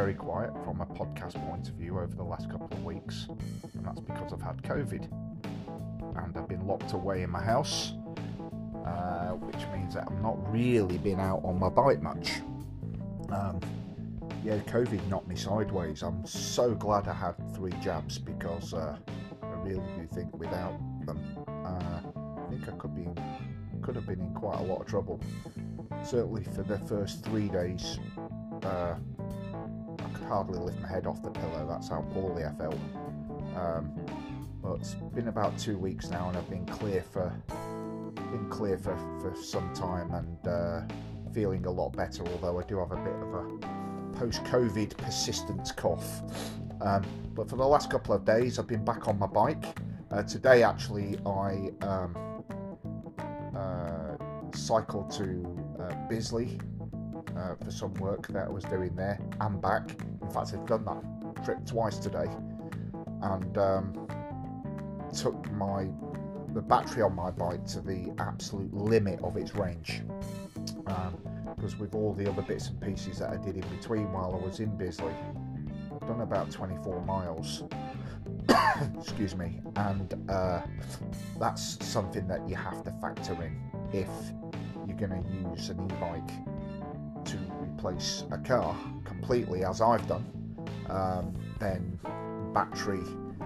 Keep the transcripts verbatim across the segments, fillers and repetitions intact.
very quiet from a podcast point of view over the last couple of weeks, and that's because I've had COVID and I've been locked away in my house, uh, which means that I've not really been out on my bike much. Um, yeah, COVID knocked me sideways. I'm so glad I had three jabs because uh, I really do think without them, uh, I think I could be in, could have been in quite a lot of trouble. Certainly for the first three days, uh, I could hardly lift my head off the pillow. That's how poorly I felt. Um, but it's been about two weeks now, and I've been clear for been clear for, for some time, and uh, feeling a lot better. Although I do have a bit of a post-COVID persistent cough. Um, but for the last couple of days, I've been back on my bike. Uh, today, actually, I um, uh, cycled to uh, Bisley uh, for some work that I was doing there and back. In fact, I've done that trip twice today, and um, took my the battery on my bike to the absolute limit of its range. Um, because with all the other bits and pieces that I did in between while I was in Bisley, I've done about twenty-four miles. Excuse me, and uh, that's something that you have to factor in if you're going to use an e-bike to replace a car completely, as I've done. Um, then battery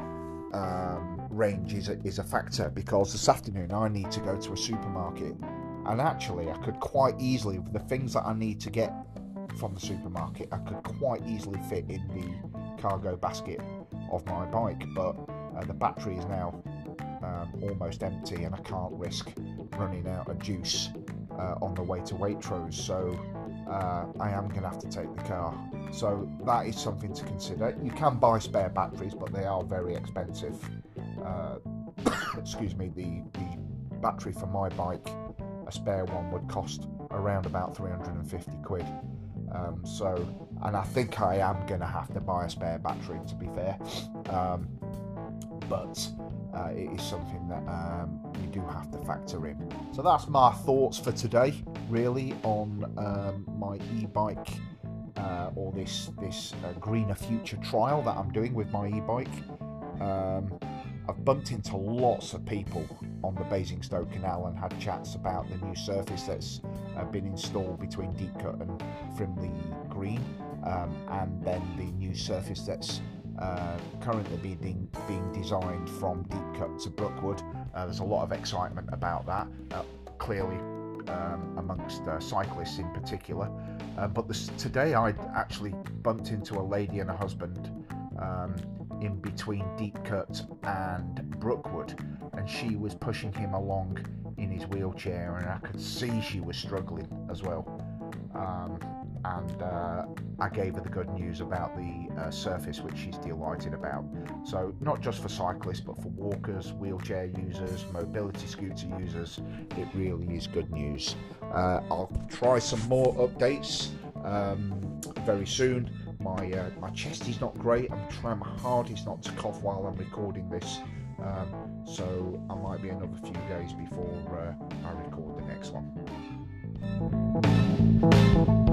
um, range is a, is a factor, because this afternoon I need to go to a supermarket, and actually I could quite easily, with the things that I need to get from the supermarket, I could quite easily fit in the cargo basket of my bike, but uh, the battery is now um, almost empty, and I can't risk running out of juice uh, on the way to Waitrose, so uh, I am going to have to take the car. So that is something to consider. You can buy spare batteries, but they are very expensive. Uh, excuse me, the, the battery for my bike, a spare one, would cost around about three hundred fifty quid. Um, so, and I think I am going to have to buy a spare battery, to be fair. Um, but uh, it is something that um, you do have to factor in. So that's my thoughts for today, really, on um, my e-bike uh, or this this uh, Greener Future trial that I'm doing with my e-bike. Um, I've bumped into lots of people on the Basingstoke Canal and had chats about the new surface that's uh, been installed between Deepcut and Frimley Green, um, and then the new surface that's uh, currently being, being designed from Deepcut to Brookwood. Uh, there's a lot of excitement about that, uh, clearly um, amongst uh, cyclists in particular. Uh, but this, today I actually bumped into a lady and a husband um, in between Deepcut and Brookwood, and she was pushing him along in his wheelchair, and I could see she was struggling as well. Um, and uh, I gave her the good news about the uh, surface, which she's delighted about. So not just for cyclists, but for walkers, wheelchair users, mobility scooter users, it really is good news. Uh, I'll try some more updates um, very soon. My uh, my chest is not great. I'm trying my hardest not to cough while I'm recording this. Um, so I might be another few days before uh, I record the next one.